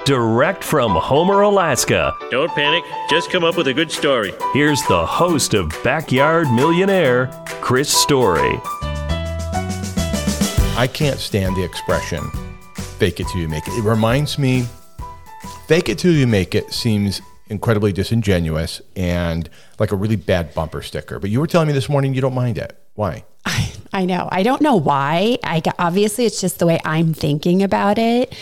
direct from Homer, Alaska. Don't panic. Just come up with a good story. Here's the host of Backyard Millionaire, Chris Story. I can't stand the expression, fake it till you make it. It reminds me, fake it till you make it seems incredibly disingenuous and like a really bad bumper sticker. But you were telling me this morning you don't mind it. Why? I know. I don't know why. Obviously, it's just the way I'm thinking about it.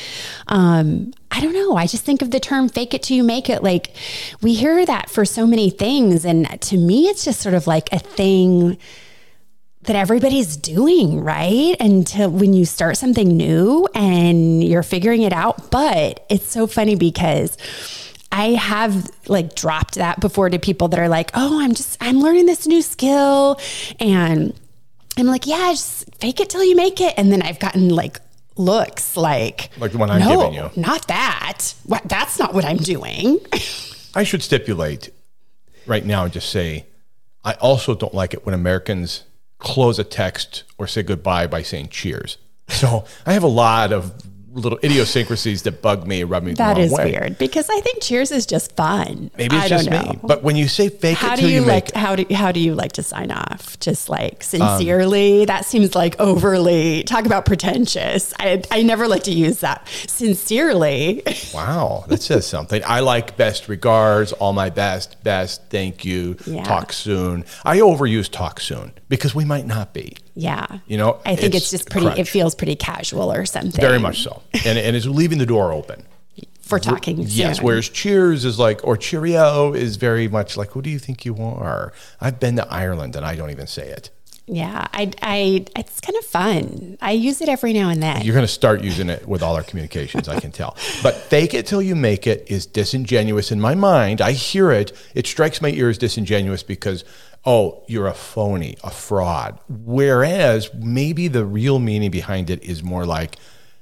I don't know. I just think of the term fake it till you make it. Like, we hear that for so many things. And to me, it's just sort of like a thing that everybody's doing, right? Until when you start something new and you're figuring it out. But it's so funny because I have like dropped that before to people that are like, oh, I'm learning this new skill. And I'm like, yeah, just fake it till you make it. And then I've gotten like looks like the one I'm giving you. Not that. That's not what I'm doing. I should stipulate right now and just say, I also don't like it when Americans close a text or say goodbye by saying cheers. So I have a lot of little idiosyncrasies that bug me and rub me the wrong way. That is weird because I think cheers is just fun. Maybe it's just me. But when you say fake it till you make it. How do you like to sign off? Just like sincerely? That seems like overly, talk about pretentious. I never like to use that. Sincerely. Wow, that says something. I like best regards, all my best, thank you, talk soon. I overuse talk soon because we might not be. Yeah. You know, I think it's just pretty, it feels pretty casual or something. Very much so. And it's leaving the door open. For talking soon. Yes, whereas cheers is like, or cheerio is very much like, who do you think you are? I've been to Ireland and I don't even say it. Yeah, it's kind of fun. I use it every now and then. You're going to start using it with all our communications, I can tell. But fake it till you make it is disingenuous in my mind. I hear it. It strikes my ears disingenuous because, oh, you're a phony, a fraud. Whereas maybe the real meaning behind it is more like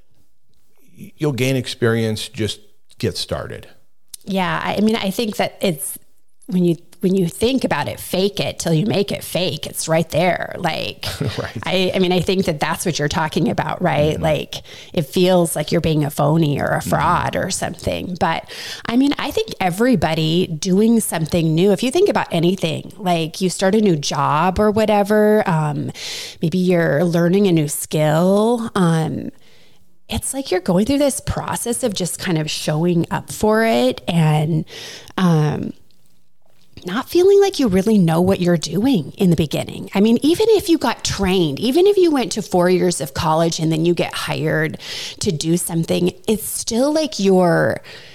you'll gain experience, just get started. Yeah, I mean, I think that it's when you think about it, fake it till you make it fake. It's right there. Like, right. I mean, I think that that's what you're talking about, right? Mm-hmm. Like, it feels like you're being a phony or a fraud or something. But I mean, I think everybody doing something new, if you think about anything, like you start a new job or whatever, maybe you're learning a new skill, it's like you're going through this process of just kind of showing up for it and, not feeling like you really know what you're doing in the beginning. I mean, even if you got trained, even if you went to 4 years of college and then you get hired to do something, it's still like you're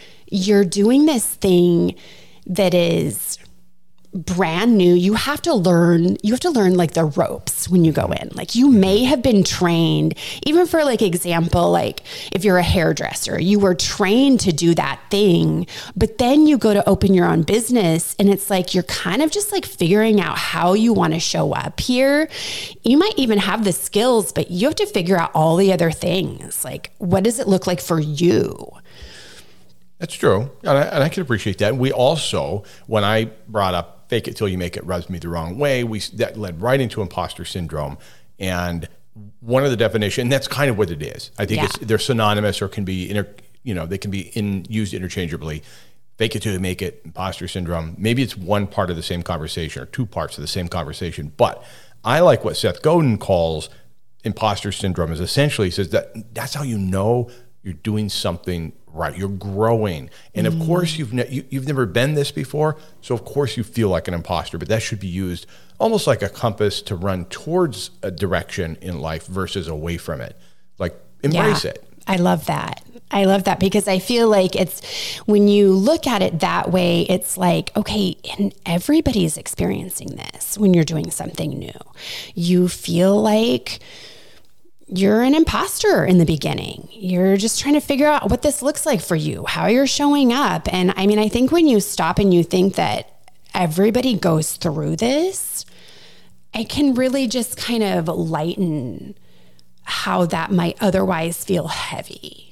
doing this thing that is brand new. You have to learn like the ropes when you go in. Like you may have been trained, even for like example, like if you're a hairdresser, you were trained to do that thing, but then you go to open your own business and it's like, you're kind of just like figuring out how you want to show up here. You might even have the skills, but you have to figure out all the other things. Like, what does it look like for you? That's true. And I can appreciate that. We also, when I brought up fake it till you make it rubs me the wrong way, that led right into imposter syndrome. And one of the definitions, that's kind of what it is. I think they're synonymous or can be, they can be used interchangeably. Fake it till you make it, imposter syndrome. Maybe it's one part of the same conversation or two parts of the same conversation. But I like what Seth Godin calls imposter syndrome is essentially, he says that's how you know you're doing something right. You're growing. And of course, you've never been this before. So of course you feel like an imposter, but that should be used almost like a compass to run towards a direction in life versus away from it. Like embrace it. I love that. I love that because I feel like it's when you look at it that way, it's like, okay, and everybody's experiencing this when you're doing something new. You feel like you're an imposter in the beginning. You're just trying to figure out what this looks like for you, how you're showing up. And I mean, I think when you stop and you think that everybody goes through this, it can really just kind of lighten how that might otherwise feel heavy,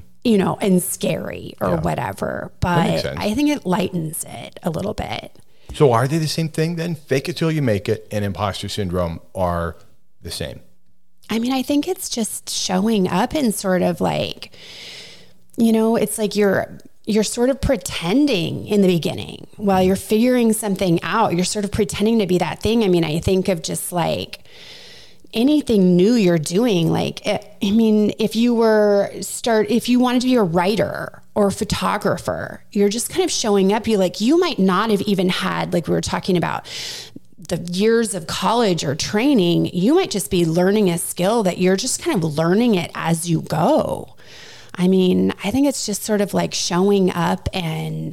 and scary or whatever. But I think it lightens it a little bit. So are they the same thing then? Fake it till you make it and imposter syndrome are the same? I mean, I think it's just showing up and sort of like it's like you're sort of pretending in the beginning while you're figuring something out. You're sort of pretending to be that thing. I mean, I think of just like anything new you're doing. Like, if you wanted to be a writer or a photographer, you're just kind of showing up. You might not have even had, like we were talking about, the years of college or training. You might just be learning a skill that you're just kind of learning it as you go. I mean, I think it's just sort of like showing up and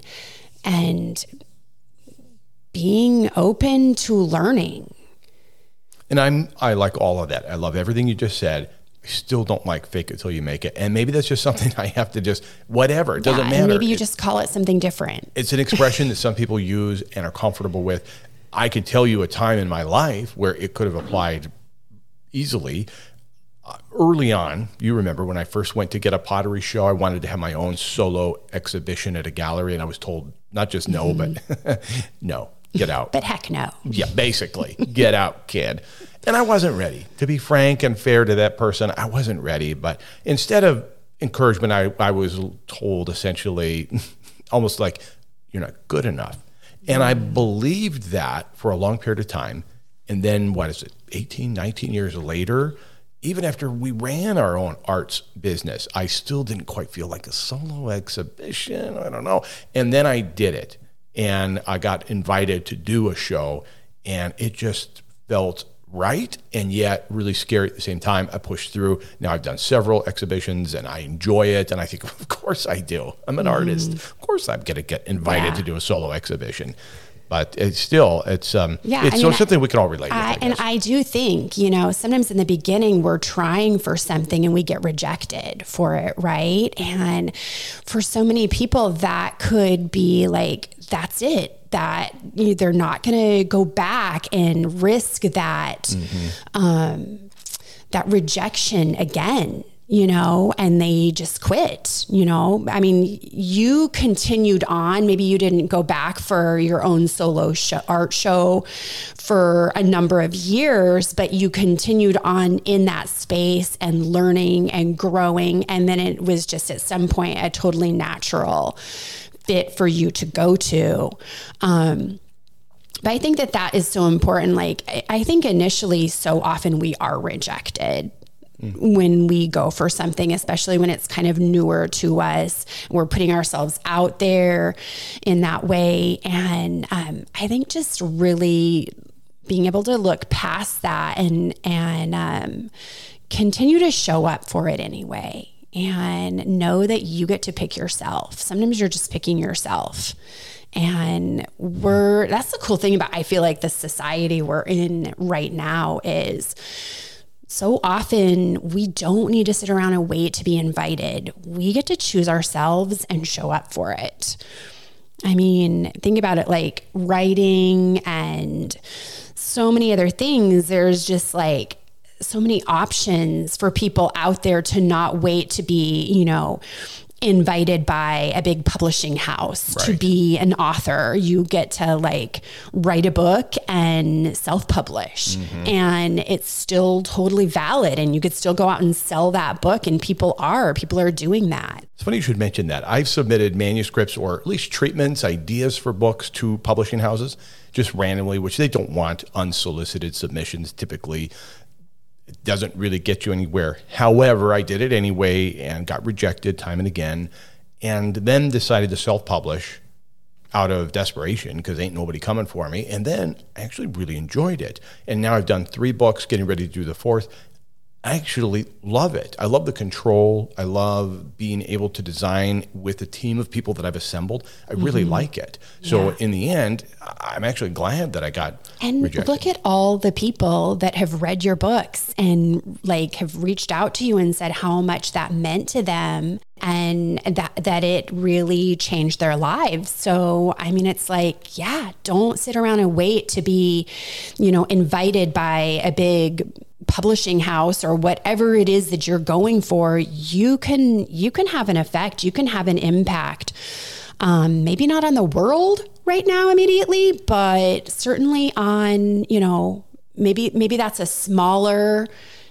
being open to learning. And I like all of that. I love everything you just said. I still don't like fake it till you make it. And maybe that's just something I have to just, whatever, it doesn't matter. Maybe you just call it something different. It's an expression that some people use and are comfortable with. I could tell you a time in my life where it could have applied easily. Early on, you remember when I first went to get a pottery show, I wanted to have my own solo exhibition at a gallery, and I was told not just no, but no, get out. But heck no. Yeah, basically, get out, kid. And I wasn't ready. To be frank and fair to that person, I wasn't ready. But instead of encouragement, I was told essentially almost like, you're not good enough. And I believed that for a long period of time. And then, 18, 19 years later, even after we ran our own arts business, I still didn't quite feel like a solo exhibition. I don't know. And then I did it. And I got invited to do a show. And it just felt right and yet really scary at the same time. I pushed through. Now I've done several exhibitions and I enjoy it. And I think, of course I do. I'm an artist. Of course I'm going to get invited to do a solo exhibition. But it's still, something we can all relate with. And I do think, sometimes in the beginning we're trying for something and we get rejected for it, right? And for so many people that could be like, that's it, that they're not going to go back and risk that, that rejection again. And they just quit, I mean, you continued on, maybe you didn't go back for your own solo art show for a number of years, but you continued on in that space and learning and growing. And then it was just at some point a totally natural fit for you to go to. But I think that is so important. Like, I think initially so often we are rejected when we go for something, especially when it's kind of newer to us. We're putting ourselves out there in that way. And I think just really being able to look past that and continue to show up for it anyway. And know that you get to pick yourself. Sometimes you're just picking yourself. And that's the cool thing about, I feel like, the society we're in right now is so often we don't need to sit around and wait to be invited. We get to choose ourselves and show up for it. I mean, think about it, like writing and so many other things. There's just like so many options for people out there to not wait to be, invited by a big publishing house to be an author. You get to like write a book and self-publish and it's still totally valid and you could still go out and sell that book, and people are doing that. It's funny you should mention that. I've submitted manuscripts or at least treatments, ideas for books to publishing houses just randomly, which they don't want unsolicited submissions typically. It doesn't really get you anywhere. However, I did it anyway and got rejected time and again, and then decided to self-publish out of desperation because ain't nobody coming for me. And then I actually really enjoyed it. And now I've done 3 books, getting ready to do the 4th. I actually love it. I love the control. I love being able to design with a team of people that I've assembled. I really like it. So in the end, I'm actually glad that I got rejected. Look at all the people that have read your books and like have reached out to you and said how much that meant to them and that it really changed their lives. So, I mean, it's like, don't sit around and wait to be, invited by a big publishing house or whatever it is that you're going for. You can have an effect. You can have an impact. Maybe not on the world right now immediately, but certainly on, maybe that's a smaller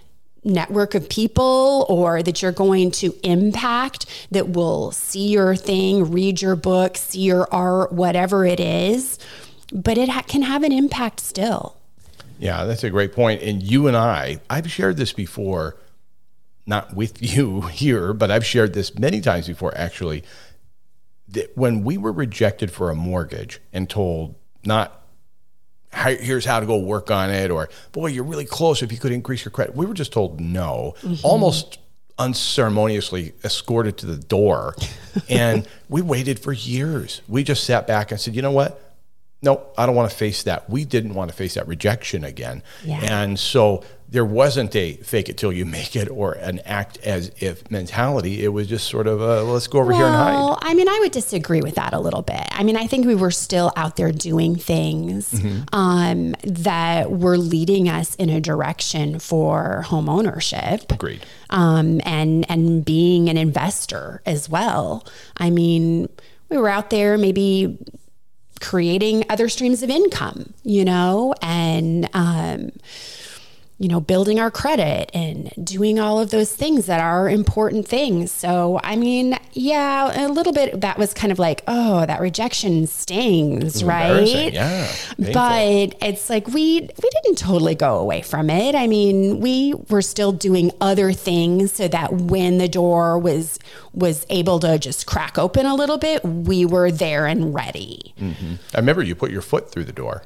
network of people or that you're going to impact that will see your thing, read your book, see your art, whatever it is, but it can have an impact still. Yeah, that's a great point. And you and I've shared this before, not with you here, but I've shared this many times before, actually, that when we were rejected for a mortgage and told not, here's how to go work on it, or, boy, you're really close if you could increase your credit. We were just told no, almost unceremoniously escorted to the door. And we waited for years. We just sat back and said, you know what? No, I don't want to face that. We didn't want to face that rejection again. Yeah. And so there wasn't a fake it till you make it or an act as if mentality. It was just sort of let's go over here and hide. Well, I mean, I would disagree with that a little bit. I mean, I think we were still out there doing things that were leading us in a direction for home ownership. Agreed. And being an investor as well. I mean, we were out there maybe creating other streams of income, and, building our credit and doing all of those things that are important things. So, I mean, yeah, a little bit that was kind of like, oh, that rejection stings, right? Yeah. Painful. But it's like we didn't totally go away from it. I mean, we were still doing other things so that when the door was able to just crack open a little bit, we were there and ready. Mm-hmm. I remember you put your foot through the door.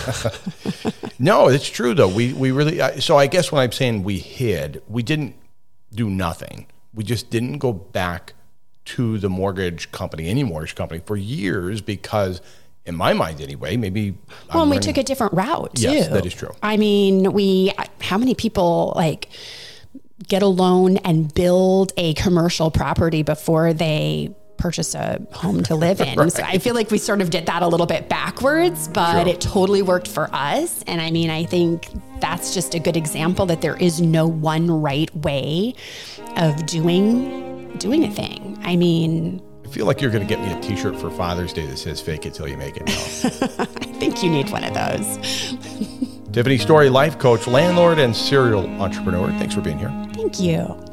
No, it's true though. We really, so I guess when I'm saying we hid, we didn't do nothing. We just didn't go back to the mortgage company, any mortgage company, for years because, in my mind anyway, maybe. Well, we took a different route too. Yes, that is true. I mean, how many people get a loan and build a commercial property before they purchase a home to live in? Right. So I feel like we sort of did that a little bit backwards, but It totally worked for us. And I mean, I think that's just a good example that there is no one right way of doing a thing. I mean, I feel like you're going to get me a t-shirt for Father's Day that says fake it till you make it. I think you need one of those. Tiffany Story, life coach, landlord, and serial entrepreneur. Thanks for being here. Thank you.